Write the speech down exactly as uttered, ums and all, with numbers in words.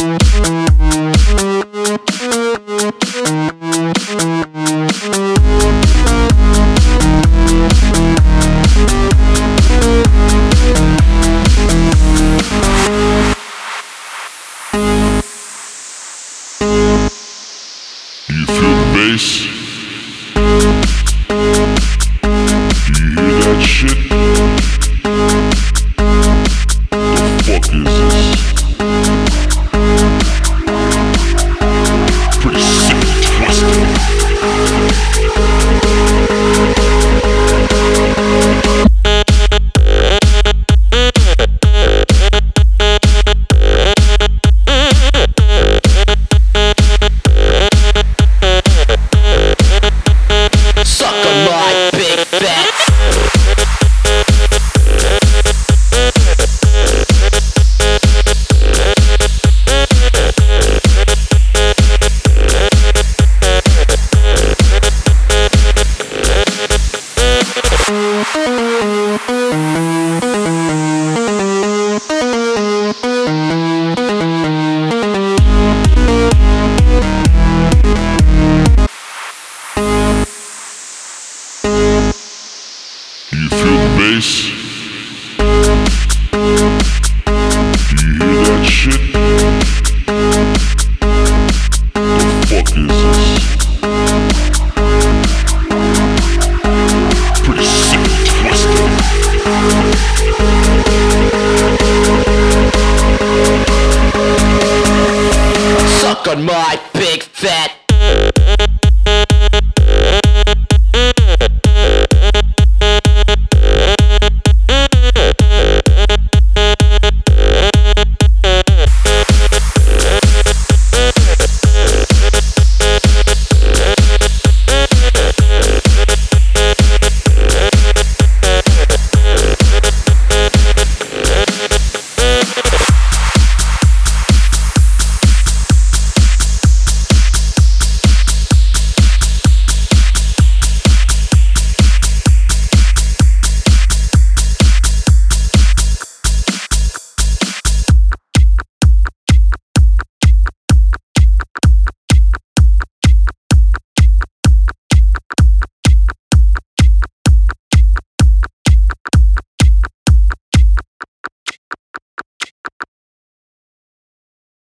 You feel the bass? Do you hear that shit? The fuck is this? Pretty sick and twisted. You feel the bass? Do you hear that shit? The fuck is this? Pretty sick and twisted. Suck on my big fat